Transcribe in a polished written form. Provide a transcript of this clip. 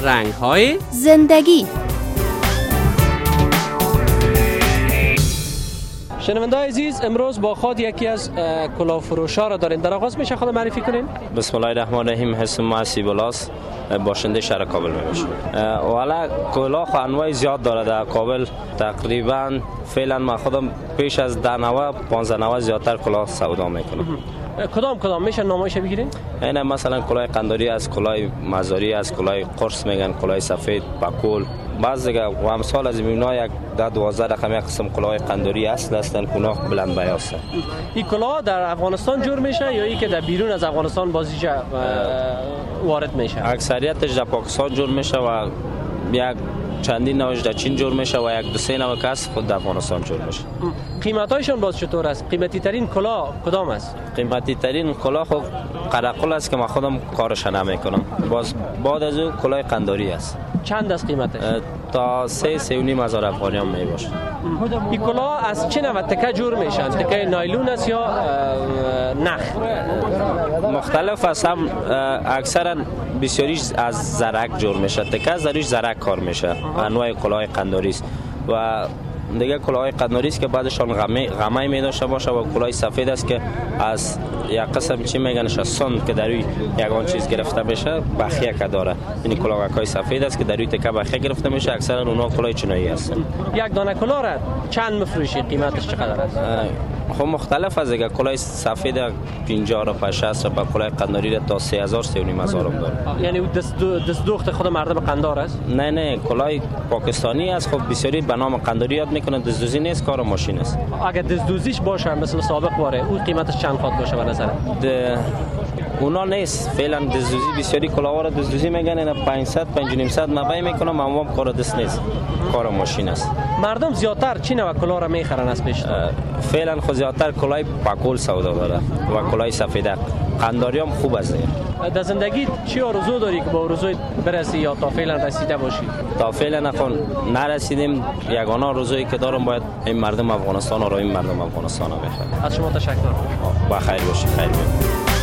رنگ‌های زندگی. شنونده‌های عزیز، امروز با خود یکی از کلاهفروشا را دارین. در آغاز میشه خود معرفی کنین؟ بسم الله الرحمن الرحیم. اسم ما سیبلاس، باشنده شهر کابل میباشم. والا کلاه انواع زیاد داره در کابل. تقریبا فعلا ما خودم پیش از 10-15 زیادتر کلاه سودا میکنم. کدام میشه نمایش بگیرین؟ اینه مثلا کلاه قنداری است، کلاه مزاری است، کلاه قرص میگن، کلاه سفید، پاکول. بعض دیگه و امثال از اینا یک 12 رقم یک قسم کلاه قنداری اصل هستن، کلاه بلند بیاست. این کلاه در افغانستان جور میشه یا ای که در بیرون از افغانستان بازیش وارد میشه؟ اکثریتش در پاکستان جور میشه و یک چندین نوش در چین جور میشه و یک 2-3 نوع کس خود در افغانستان جور میشه. قیمتایشون باز چطور است؟ قیمتی ترین کلاه کدام است؟ قیمتی ترین کلاه خب قرقل است که من خودم کارش نمیکنم. باز بعد از او کلاه قنداری است. چند است قیمتش؟ تا 3-3.5 هزار افغانی هم میباشه. این کلاه از چه نوع تکه جور میشن؟ تکه نایلون است یا نخ؟ مختلف است. هم اکثرا بسیاریش از زرک جور میشه. تکه از روش زرک کار میشه. انواع کلاه قنداری است و دیگه کلاه قنداری است که بعدشان غمه می داشته باشه و کلاه سفید است که از یک قسم چی میگنش از سند که در روی یگان چیز گرفته بشه بخیه که داره. این کلاهکای سفید است که در روی تکه بخیه گرفته میشه. اکثرا اونها کلاه چینایی هستن. یک دانه کلاه را چند مفروشی؟ قیمتش چقدر است؟ خب مختلف است دیگه. کلاه سفید 50 تا 60 تا، کلاه قنداری تا 3000 3.5 هزار هم داره. یعنی دست دوخت خود مردم قندار است؟ نه کلاه پاکستانی است. خب بسیاری به نام قنداری یاد میکنه. دزدوزی نیست، کار ماشین است. اگه دزدوزیش باشه مثل سابق باره اون قیمتش چند خواهد باشه به نظر؟ اونا نیست. فعلا دزدوزی بسیاری کلاها را دزدوزی میگن. اینا 500 500 مبای میکنه. معمولا کار دست نیست، کار ماشین است. مردم زیادتر چی نوع کلاه را میخرن از پیش؟ فعلا خود زیادتر کلاه پاکول سودا داره و کلاه سفید. قنداری هم خوب است. در زندگی چی آرزو داری که با آرزوی برسی یا تا فعلا رسیده باشی؟ تا فعلا نرسیدیم. یگانه آرزویی که دارم باید این مردم افغانستان را این مردم افغانستان را بخرم. از شما تشکر. با خیر باشید. خیر باشید.